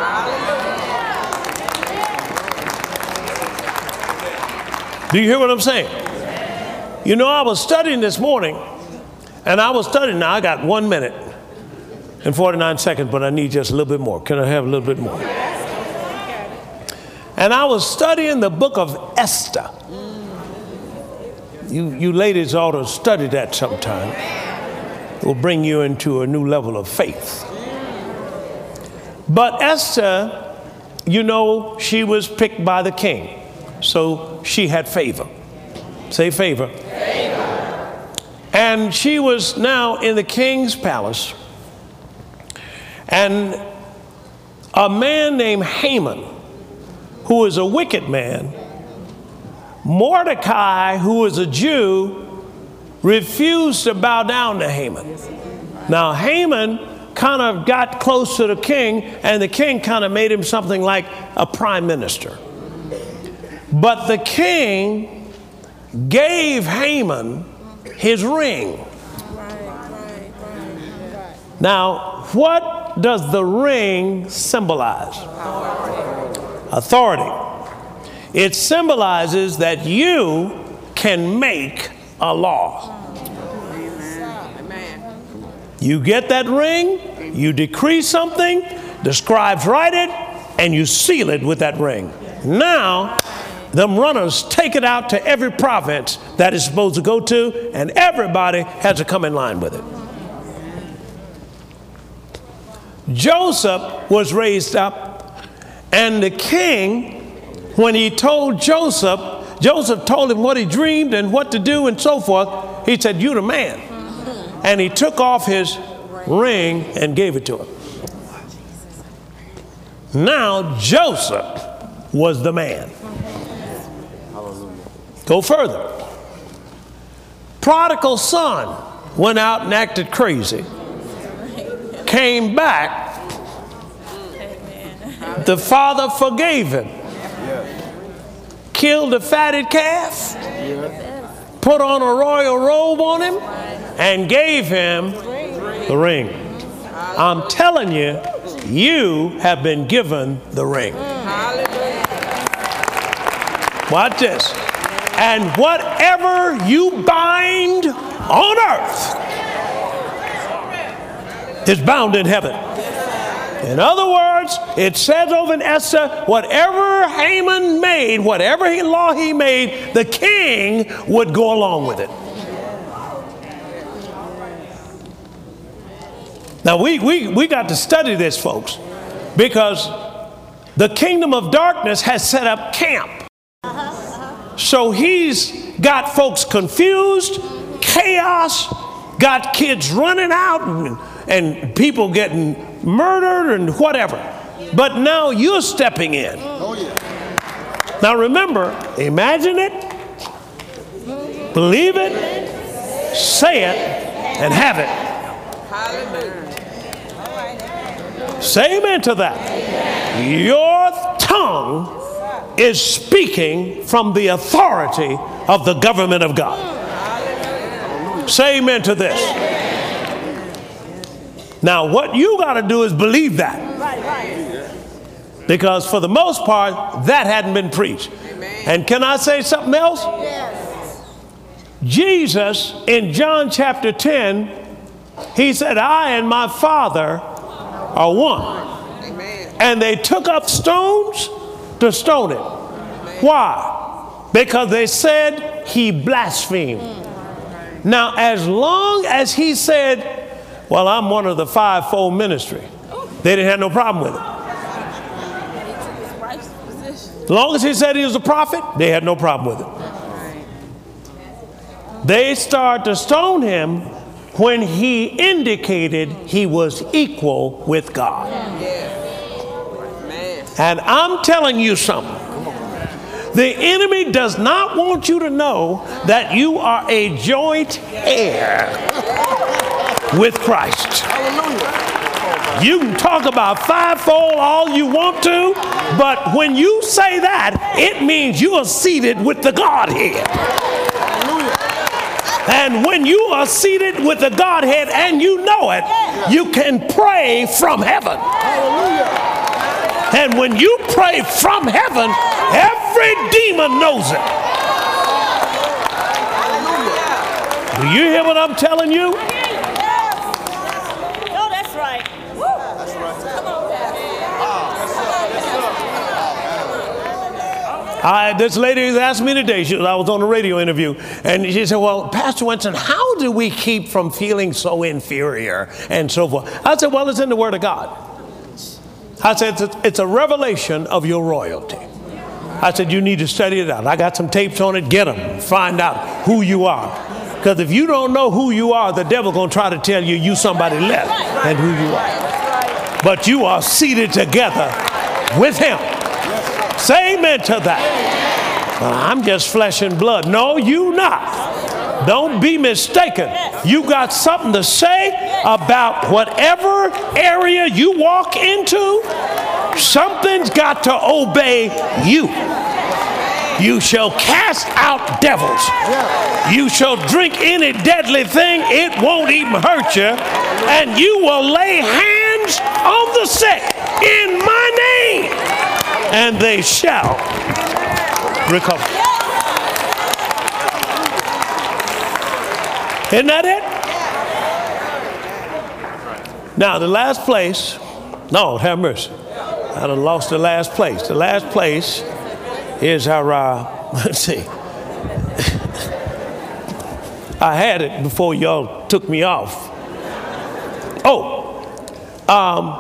Speaker 1: Do you hear what I'm saying? You know, I was studying this morning, and I was studying. Now, I got one minute and forty-nine seconds, but I need just a little bit more. Can I have a little bit more? And I was studying the book of Esther. You, you ladies ought to study that sometime. It will bring you into a new level of faith. But Esther, you know, she was picked by the king. So she had favor. Say favor. Favor. And she was now in the king's palace. And a man named Haman, who is a wicked man, Mordecai, who is a Jew, refused to bow down to Haman. Now, Haman kind of got close to the king, and the king kind of made him something like a prime minister. But the king gave Haman his ring. Now, what does the ring symbolize? Authority. It symbolizes that you can make a law. You get that ring, you decree something, the scribes write it, and you seal it with that ring. Now, them runners take it out to every province that it's supposed to go to, and everybody has to come in line with it. Joseph was raised up, and the king, when he told Joseph, Joseph told him what he dreamed and what to do and so forth. He said, "You're the man." And he took off his ring and gave it to him. Now Joseph was the man. Go further. Prodigal son went out and acted crazy. Came back. The father forgave him. Killed a fatted calf. Put on a royal robe on him and gave him the ring. I'm telling you, you have been given the ring. Watch this. And whatever you bind on earth is bound in heaven. In other words, it says over in Esther, whatever Haman made, whatever he, law he made, the king would go along with it. Now, we, we, we got to study this, folks, because the kingdom of darkness has set up camp. So he's got folks confused, chaos, got kids running out and, and people getting murdered and whatever. But now you're stepping in. Now remember, imagine it, believe it, say it, and have it. Say amen to that. Your tongue is speaking from the authority of the government of God. Say amen to this. Now, what you got to do is believe that. Because for the most part, that hadn't been preached. And can I say something else? Jesus, in John chapter ten, he said, "I and my Father are one." And they took up stones to stone him. Why? Because they said he blasphemed. Now, as long as he said, well, I'm one of the fivefold ministry, they didn't have no problem with it. As long as he said he was a prophet, they had no problem with it. They started to stone him when he indicated he was equal with God. And I'm telling you something. The enemy does not want you to know that you are a joint heir with Christ. You can talk about fivefold all you want to, but when you say that, it means you are seated with the Godhead. And when you are seated with the Godhead and you know it, you can pray from heaven. And when you pray from heaven, every demon knows it. Do you hear what I'm telling you?
Speaker 4: No, that's right.
Speaker 1: I, this lady asked me today, she, I was on a radio interview, and she said, well, Pastor Winston, how do we keep from feeling so inferior and so forth? I said, well, it's in the Word of God. I said, it's a, it's a revelation of your royalty. I said, you need to study it out. I got some tapes on it. Get them. Find out who you are. Because if you don't know who you are, the devil's going to try to tell you you somebody less than who you are. But you are seated together with him. Say amen to that. Well, I'm just flesh and blood. No, you not. Don't be mistaken. You got something to say about whatever area you walk into. Something's got to obey you. You shall cast out devils. You shall drink any deadly thing. It won't even hurt you. And you will lay hands on the sick in my name, and they shall recover. Isn't that it? Now, the last place, no, have mercy. I done lost the last place. The last place is our, uh, let's see. I had it before y'all took me off. Oh, um,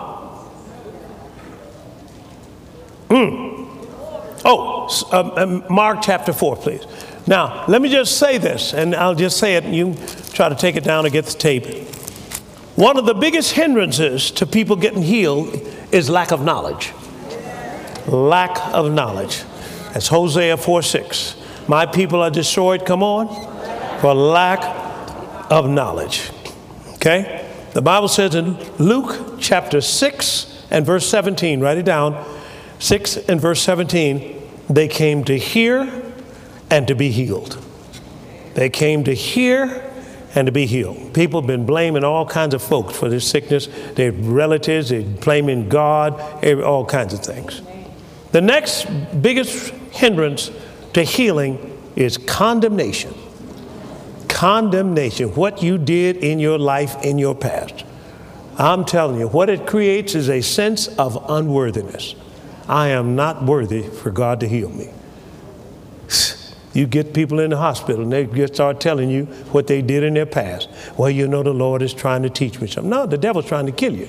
Speaker 1: mm, oh, um, Mark chapter four, please. Now, let me just say this, and I'll just say it, and you try to take it down and get the tape. One of the biggest hindrances to people getting healed is lack of knowledge. Lack of knowledge. That's Hosea four six. My people are destroyed, come on, for lack of knowledge. Okay? The Bible says in Luke chapter six and verse seventeen, write it down, six and verse seventeen, they came to hear and to be healed. They came to hear and to be healed. People have been blaming all kinds of folks for this sickness. Their relatives, they're blaming God, all kinds of things. The next biggest hindrance to healing is condemnation. Condemnation, what you did in your life in your past. I'm telling you, what it creates is a sense of unworthiness. I am not worthy for God to heal me. You get people in the hospital and they just start telling you what they did in their past. Well, you know, the Lord is trying to teach me something. No, the devil's trying to kill you.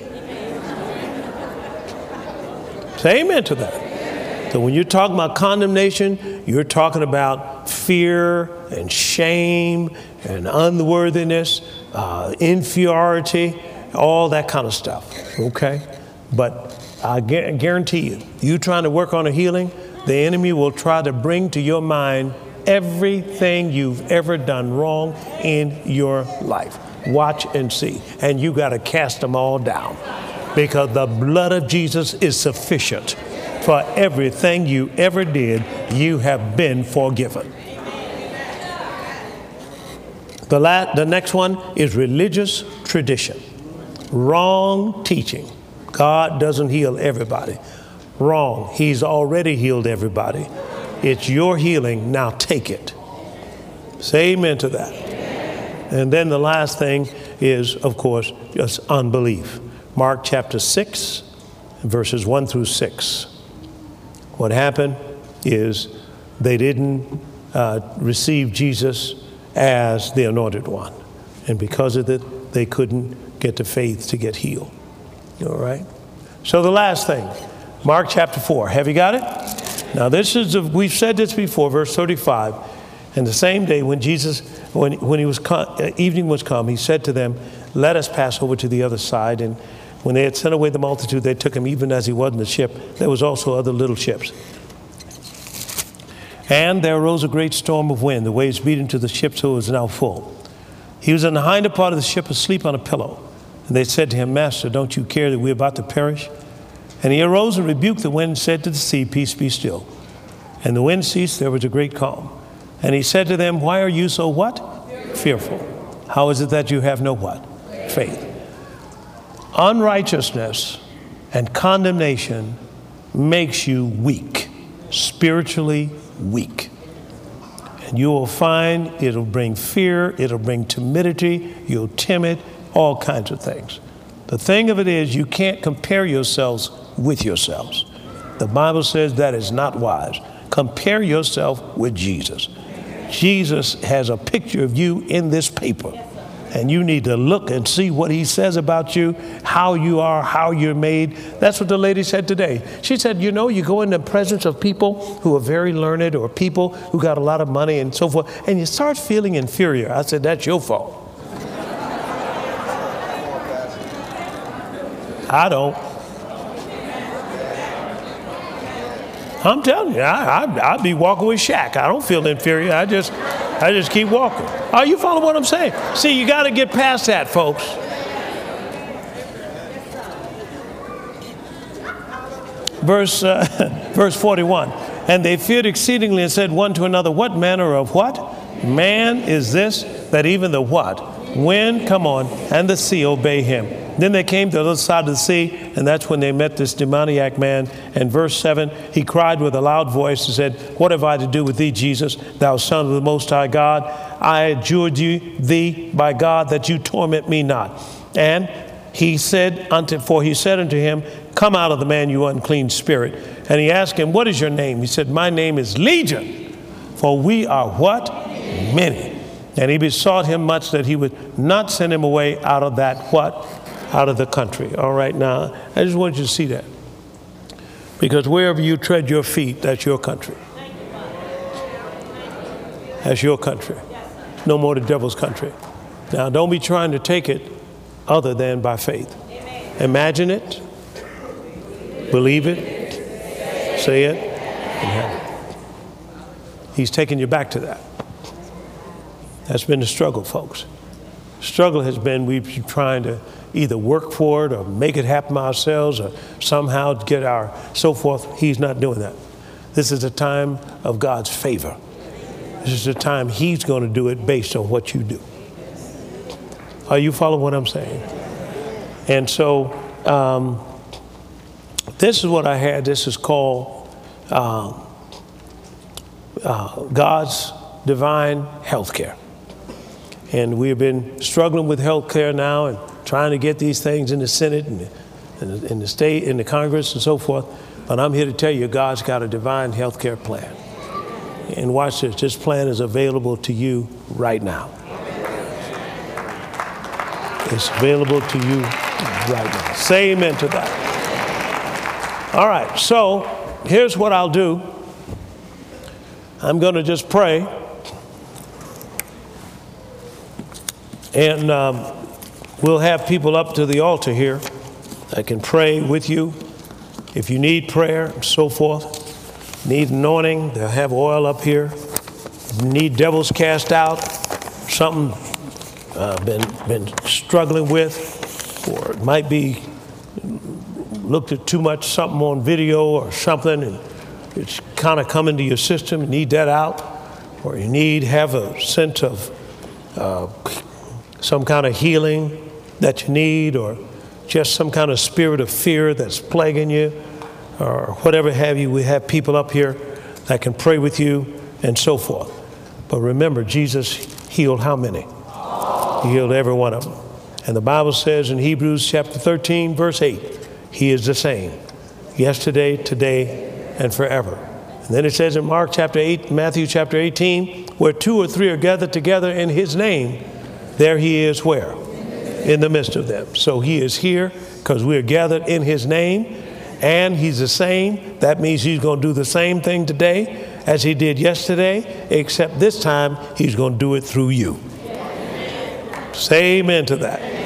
Speaker 1: Say amen to that. So when you're talking about condemnation, you're talking about fear and shame and unworthiness, uh, inferiority, all that kind of stuff, okay? But I gu- guarantee you, you trying to work on a healing, the enemy will try to bring to your mind everything you've ever done wrong in your life. Watch and see. And you got to cast them all down, because the blood of Jesus is sufficient for everything you ever did. You have been forgiven. The, la- the next one is religious tradition. Wrong teaching. God doesn't heal everybody. Wrong. He's already healed everybody. It's your healing. Now take it. Say amen to that. And then the last thing is, of course, just unbelief. Mark chapter six, verses one through six. What happened is they didn't uh, receive Jesus as the anointed one. And because of it, they couldn't get the faith to get healed. All right? So the last thing, Mark chapter four. Have you got it? Now this is, a, we've said this before, verse thirty-five. And the same day when Jesus, when, when he was come, evening was come, he said to them, let us pass over to the other side. And when they had sent away the multitude, they took him even as he was in the ship. There was also other little ships. And there arose a great storm of wind. The waves beat into the ship, so it was now full. He was in the hinder part of the ship, asleep on a pillow. And they said to him, Master, don't you care that we're about to perish? And he arose and rebuked the wind and said to the sea, Peace, be still. And the wind ceased, there was a great calm. And he said to them, why are you so what? Fearful. How is it that you have no what? Faith. Unrighteousness and condemnation makes you weak, spiritually weak. And you will find it'll bring fear, it'll bring timidity, you're timid, all kinds of things. The thing of it is, you can't compare yourselves with yourselves. The Bible says that is not wise. Compare yourself with Jesus. Jesus has a picture of you in this paper. And you need to look and see what he says about you, how you are, how you're made. That's what the lady said today. She said, you know, you go in the presence of people who are very learned or people who got a lot of money and so forth, and you start feeling inferior. I said, that's your fault. I don't. I'm telling you, I, I, I'd be walking with Shaq. I don't feel inferior. I just, I just keep walking. Oh, you follow what I'm saying? See, you got to get past that, folks. Verse, uh, verse forty-one. And they feared exceedingly and said one to another, what manner of what? Man is this, that even the what? Wind, come on, and the sea obey him. Then they came to the other side of the sea, and that's when they met this demoniac man. And verse seven, he cried with a loud voice and said, what have I to do with thee, Jesus, thou Son of the Most High God? I adjure thee by God that you torment me not. And he said unto, for he said unto him, come out of the man, you unclean spirit. And he asked him, what is your name? He said, my name is Legion, for we are what? Many. And he besought him much that he would not send him away out of that what? Out of the country. All right, now, I just want you to see that. Because wherever you tread your feet, that's your country. That's your country. No more the devil's country. Now, don't be trying to take it other than by faith. Imagine it, believe it, say it, and have it. He's taking you back to that. That's been the struggle, folks. Struggle has been we've been trying to either work for it or make it happen ourselves or somehow get our so forth. He's not doing that. This is a time of God's favor. This is the time he's going to do it based on what you do. Are you following what I'm saying? And so um, this is what I had. This is called uh, uh, God's divine health care. And we have been struggling with health care now and trying to get these things in the Senate and in the, in the state, in the Congress and so forth. But I'm here to tell you, God's got a divine health care plan. And watch this, this plan is available to you right now. It's available to you right now. Say amen to that. All right, so here's what I'll do. I'm going to just pray. And um, we'll have people up to the altar here that can pray with you. If you need prayer and so forth, need anointing, they'll have oil up here. Need devils cast out, something uh, been been struggling with, or it might be looked at too much something on video or something, and it's kind of come into your system. You need that out, or you need have a sense of uh, some kind of healing that you need, or just some kind of spirit of fear that's plaguing you, or whatever have you. We have people up here that can pray with you and so forth. But remember, Jesus healed how many? He healed every one of them. And the Bible says in Hebrews chapter thirteen, verse eight, he is the same yesterday, today, and forever. And then it says in Mark chapter eight, Matthew chapter eighteen, where two or three are gathered together in his name, there he is where? In the midst of them. So he is here because we are gathered in his name, and he's the same. That means he's going to do the same thing today as he did yesterday, except this time he's going to do it through you. Say amen to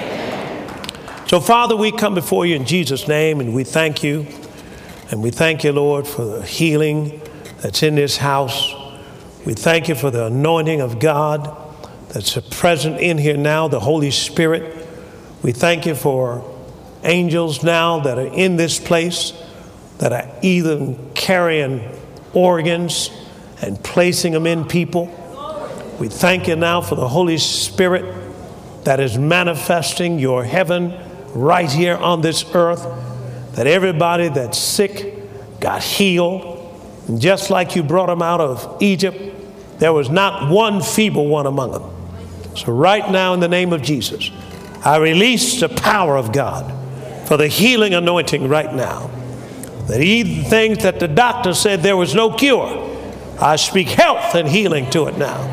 Speaker 1: that. So, Father, we come before you in Jesus' name, and we thank you. And we thank you, Lord, for the healing that's in this house. We thank you for the anointing of God that's present in here now, the Holy Spirit. We thank you for angels now that are in this place, that are even carrying organs and placing them in people. We thank you now for the Holy Spirit that is manifesting your heaven right here on this earth, that everybody that's sick got healed. And just like you brought them out of Egypt, there was not one feeble one among them. So right now, in the name of Jesus, I release the power of God for the healing anointing right now. That even things that the doctor said there was no cure, I speak health and healing to it now.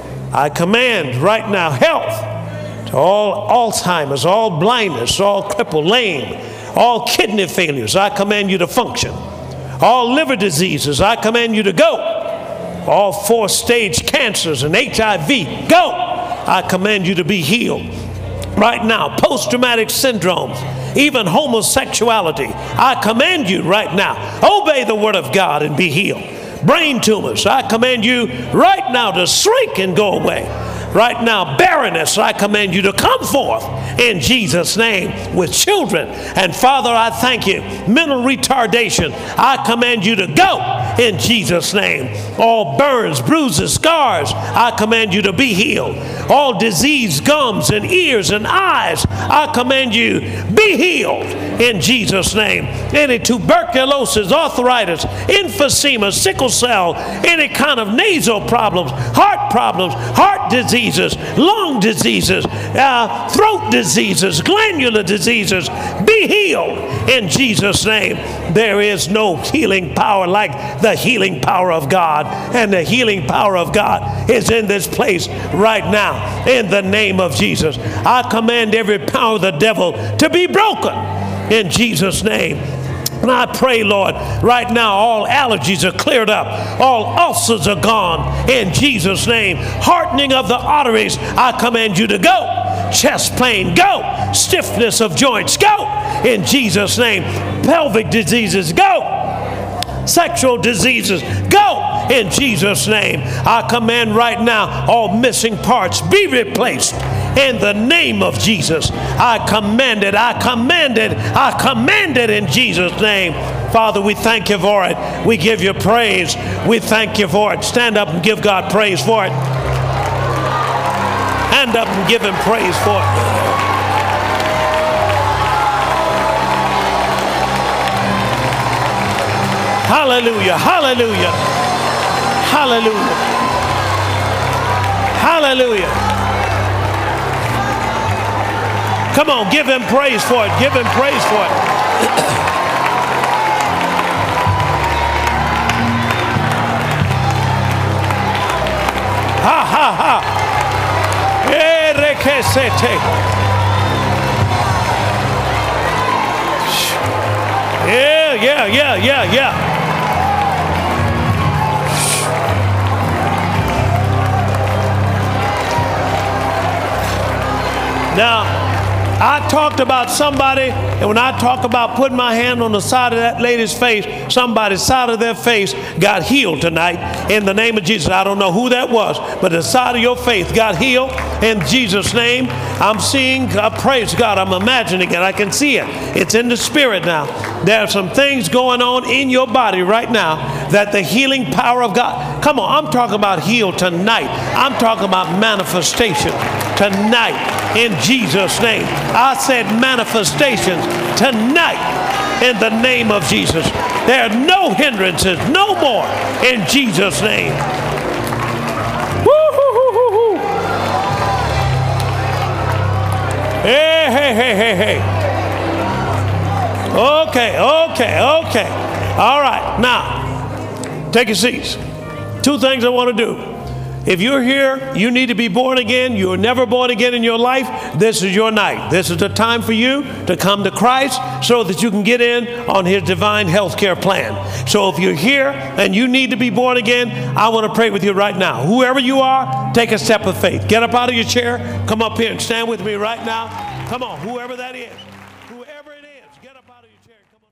Speaker 1: I command right now health to all Alzheimer's, all blindness, all crippled, lame, all kidney failures. I command you to function. All liver diseases, I command you to go. All four-stage cancers and H I V, go. I command you to be healed. Right now, post-traumatic syndromes, even homosexuality, I command you right now, obey the word of God and be healed. Brain tumors, I command you right now to shrink and go away. Right now, barrenness, I command you to come forth in Jesus' name with children. And Father, I thank you. Mental retardation, I command you to go in Jesus' name. All burns, bruises, scars, I command you to be healed. All disease, gums and ears and eyes, I command you be healed in Jesus' name. Any tuberculosis, arthritis, emphysema, sickle cell, any kind of nasal problems, heart problems, heart disease, lung diseases, uh, throat diseases, glandular diseases, be healed in Jesus' name. There is no healing power like the healing power of God, and the healing power of God is in this place right now in the name of Jesus. I command every power of the devil to be broken in Jesus' name. And I pray, Lord, right now all allergies are cleared up. All ulcers are gone in Jesus' name. Hardening of the arteries, I command you to go. Chest pain, go. Stiffness of joints, go in Jesus' name. Pelvic diseases, go. Sexual diseases, go in Jesus' name. I command right now all missing parts be replaced in the name of Jesus. I command it, I command it, I command it in Jesus' name. Father, we thank you for it. We give you praise. We thank you for it. Stand up and give God praise for it. Stand up and give him praise for it. Hallelujah, hallelujah, hallelujah, hallelujah. Come on, give him praise for it, give him praise for it. Ha, ha, ha. Yeah, yeah, yeah, yeah, yeah. Now, I talked about somebody, and when I talk about putting my hand on the side of that lady's face, somebody's side of their face got healed tonight in the name of Jesus. I don't know who that was, but the side of your face got healed in Jesus' name. I'm seeing, uh, praise God, I'm imagining it. I can see it. It's in the spirit now. There are some things going on in your body right now that the healing power of God, come on, I'm talking about healed tonight. I'm talking about manifestation tonight. In Jesus' name. I said manifestations tonight in the name of Jesus. There are no hindrances, no more in Jesus' name. Woo-hoo-hoo-hoo-hoo. Hey, hey, hey, hey, hey. Okay, okay, okay. All right, now, take your seats. Two things I want to do. If you're here, you need to be born again. You were never born again in your life. This is your night. This is the time for you to come to Christ so that you can get in on his divine health care plan. So if you're here and you need to be born again, I want to pray with you right now. Whoever you are, take a step of faith. Get up out of your chair. Come up here and stand with me right now. Come on, whoever that is. Whoever it is, get up out of your chair. Come on.